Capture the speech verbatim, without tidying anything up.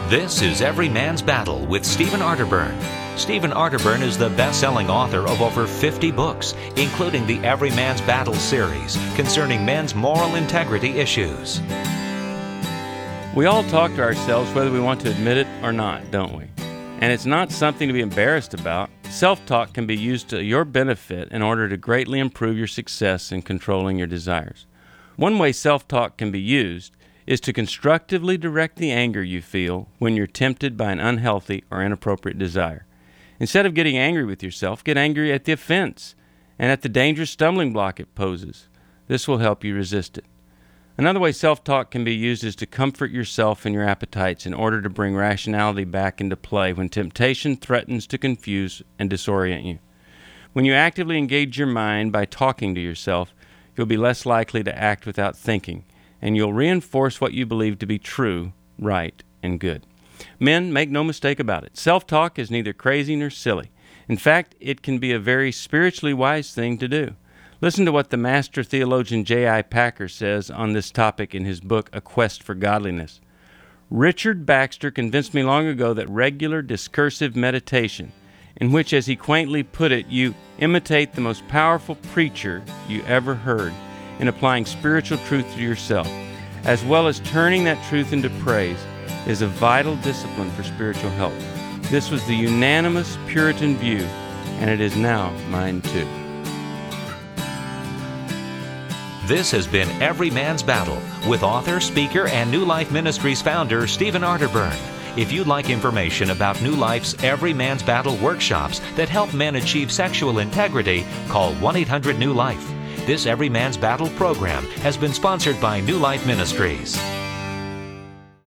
This is Every Man's Battle with Stephen Arterburn. Stephen Arterburn is the best-selling author of over fifty books, including the Every Man's Battle series concerning men's moral integrity issues. We all talk to ourselves whether we want to admit it or not, don't we? And it's not something to be embarrassed about. Self-talk can be used to your benefit in order to greatly improve your success in controlling your desires. One way self-talk can be used is to constructively direct the anger you feel when you're tempted by an unhealthy or inappropriate desire. Instead of getting angry with yourself, get angry at the offense and at the dangerous stumbling block it poses. This will help you resist it. Another way self-talk can be used is to comfort yourself and your appetites in order to bring rationality back into play when temptation threatens to confuse and disorient you. When you actively engage your mind by talking to yourself, you'll be less likely to act without thinking, and you'll reinforce what you believe to be true, right, and good. Men, make no mistake about it. Self-talk is neither crazy nor silly. In fact, it can be a very spiritually wise thing to do. Listen to what the master theologian J I Packer says on this topic in his book, A Quest for Godliness. Richard Baxter convinced me long ago that regular discursive meditation, in which, as he quaintly put it, you imitate the most powerful preacher you ever heard in applying spiritual truth to yourself, as well as turning that truth into praise, is a vital discipline for spiritual health. This was the unanimous Puritan view, and it is now mine too. This has been Every Man's Battle with author, speaker, and New Life Ministries founder Stephen Arterburn. If you'd like information about New Life's Every Man's Battle workshops that help men achieve sexual integrity, call one eight hundred new life. This Every Man's Battle program has been sponsored by New Life Ministries.